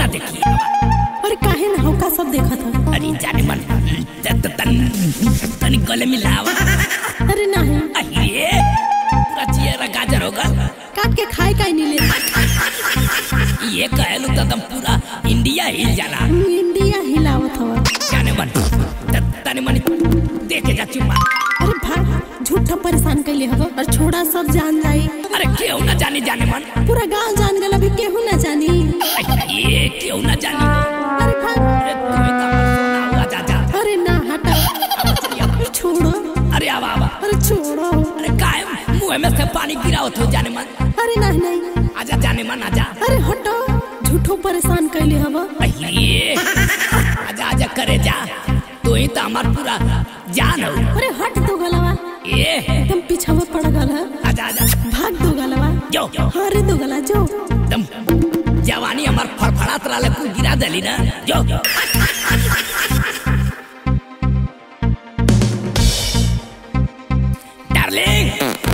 ना देखी। अरे काहे ना का सब देखा था। अरे जाने मन तनी गले मिलावा। अरे नहीं अरे पूरा चेहरा गाजर होगा काट के खाए का नहीं ले। ये कहलू तो दम पूरा इंडिया हिल जाला। इंडिया हिलावत हवा। जाने मन तनी मन देखे जा चुम्मा। अरे भाग झूठा परेशान कैले हवा और छोड़ा सब जान जाई। अरे क्यों ना जानी जाने मन पूरा गांव जान गला भी केहू ना जानी। ये क्यों ना जानी। अरे भाग अरे तुम्हें तो सोना हुआ जा। अरे ना हटा छोड़ो। अरे आवा आवा। अरे छोड़ो। अरे काय मुंह में से पानी गिरावत हो जाने मन। अरे नहीं आजा जाने मन आजा। अरे हटो झूठो परेशान कैले हवा। ये आजा आजा करे जा तो ही तो हमार पूरा जान हो। अरे हट दो गलवा ये एकदम पीछावा पड़ गला। आजा आजा भाग दो गलवा जो अरे दो गला जो एकदम जवानी हमार फड़फड़ात रहले कुल गिरा देली ना जो डार्लिंग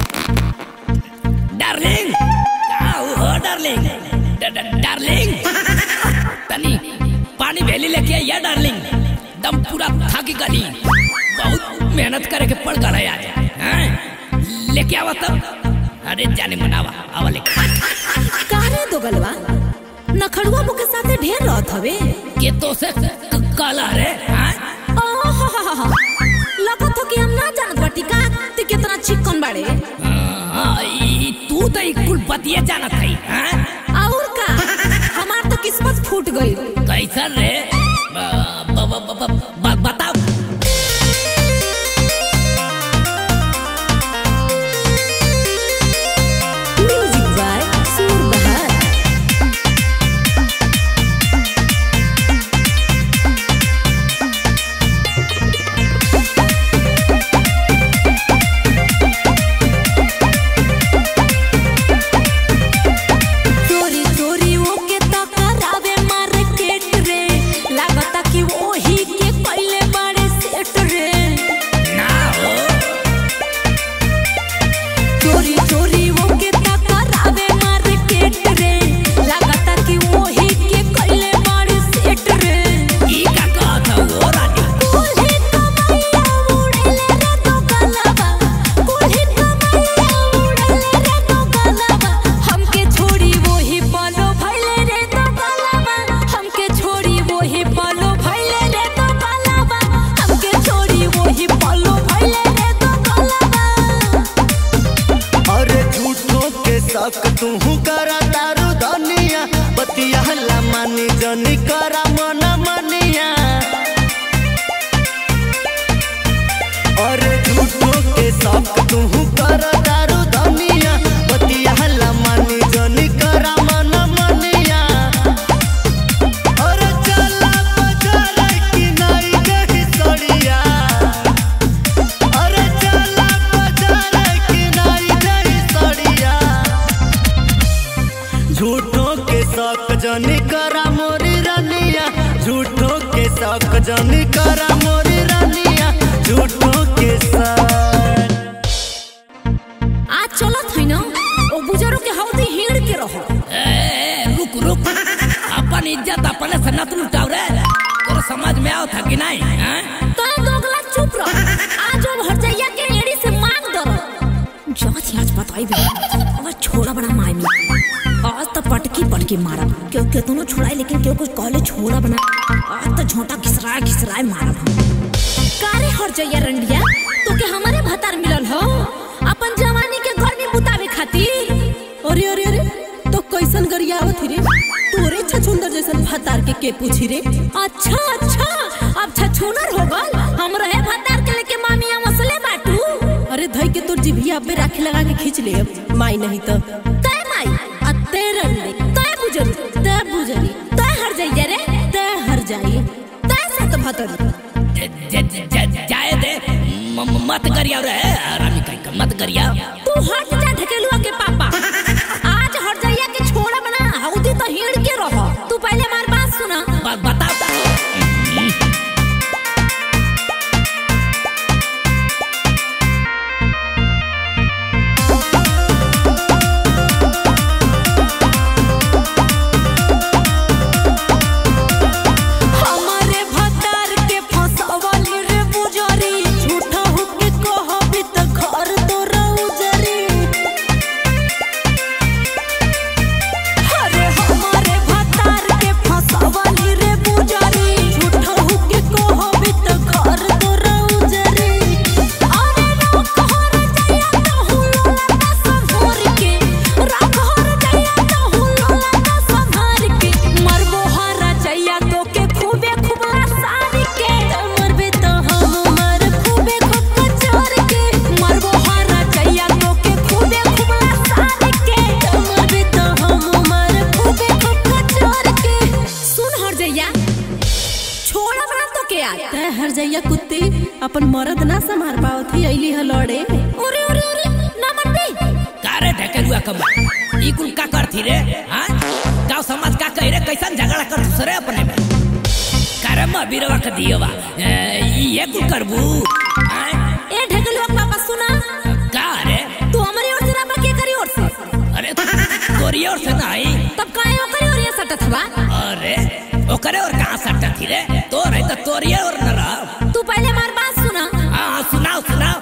डार्लिंग का हो डार्लिंग डार्लिंग तनी पानी भेली लेके आइया डार्लिंग दम पूरा थक गली बहुत मेहनत करे के पड़ गला यार हैं लेके आवा तब। अरे जाने मनावा आवा लेके कारे दो गलवा नखड़ुआ मुके साथे ढेर रहत हवे के तो से काला रे हैं लगत हो कि हम ना जानत बाटी का ते कितना चिकन बाड़े। तू तो कुल बतिया जानत है हैं और का हमार तो किस्मत फूट गई। कैसन रे बताओ। म्यूजिक बाय सूर बहार। चोरी चोरी ओके तो करावे मार्केट रे लागता कि वही के पहले बड़े सेट रे। ना हो चोरी चोरी ओके तो करावे मार्केट रे लागता कि वही के पहले बड़े सेट रे। ई का कहत हो रानी कोल्हे कमैया उड़ेले रे तो गलबा कोल्हे कमैया उड़ेले रे तो गलबा हमके छोड़ी वही पालो भइले रे तो गलबा हमके छोड़ी वही पालो भइले रे तो गलबा हमके छोड़ी वही पालो भइले रे तो गलबा। अरे झूठों के शक तू करा दारू धनिया बतिया ला मानी जनी करा मन मनिया। अरे झूठों के शक तू करा दारू धनिया बतिया ला मानी जनी करा मन मनिया। अरे चला बाजार की नाई गई सड़िया। अरे चला बाजार की नाई गई सड़िया। झूठों के शक जनी करा मोरी रनिया झूठों के शक जनी करा मोरी रनिया झूठों के शक। आज चलत है ना ओ बुजुर्ग के हौदी हिड़ के रहो। रुक रुक अपन इज्जत अपने से न लुटाओ रे तोर समझ में आओ था कि नहीं हैं तो दोगला चुप रहो। आज वो भरजैया के एड़ी से मांग दरो जात आज बताई दे अगर छोड़ा बना माय में आज तो पटकी मारब क्यों क्यों दोनों छोड़ाई लेकिन क्यों कुछ कहले छोड़ा बना आज तो झोंटा घिसराए मारब। कारे हरजैया रंडिया तो के हमारे भतार मिलल हो अपन जवानी के गर्मी बुतावे खातिर। अरे अरे अरे तो कैसन गरियावत रे तोरे छछुंदर जैसन भतार के पूछी रे। अच्छा अब छछुनर हो गल हम रहे भतार के लेके मामिया मसले बाटू। अरे धई के तोर जिभिया पे राखी लगा के खींच ले माई नहीं तो तय माई अते रंडी तय बुजरी तय हर जाइए रे तय हर जाइए तय से तो भतर जाए दे मत करिया रे आरामी कहीं मत करिया। तू हट जा ढकेलुआ के पापा आज हट जाइए के छोड़ा बना हौदी तो हिड़ के रहो। तू पहले हमार बात सुना बताओ आज हर जइया कुत्ती अपन मर्द ना संभाल पावत ही अइली ह लड़े। ओरे ओरे ओरे ना मनबे कारे ढकेलुआ कमा ई कुल का करथी रे? हां गांव समाज का कह रे कैसन झगड़ा कर दूसरे अपने में करे म बीरवा के दियवा ये कुल करबू? ए ढकेलुआ पापा सुना का रे तू हमारी ओर से ना के करी ओर से? अरे तोरी ओर से नहीं तब काहे ओकरे ओर ये सटत हवा? अरे ओकरे और कहां सटत थी रे? तोर है तो तोरी और न रह। तू पहले हमार बात सुना। हां सुनाओ सुनाओ।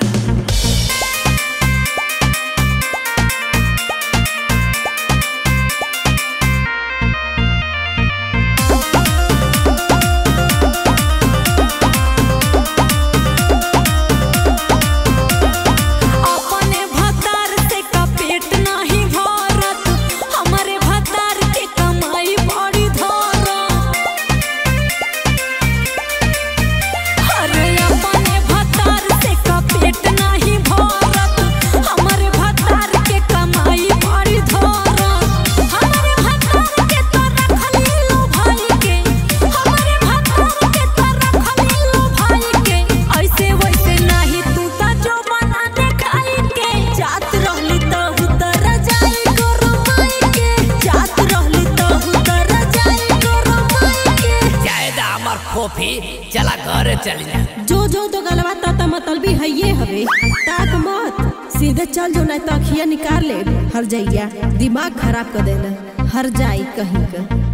चला घर चल जा जो तो गलवा ता मतलबी है ये हवे ताक मत सीधे चल जो नहीं तो अखिया निकाल ले हर जइया दिमाग खराब कर देला हर जाई कहीं का।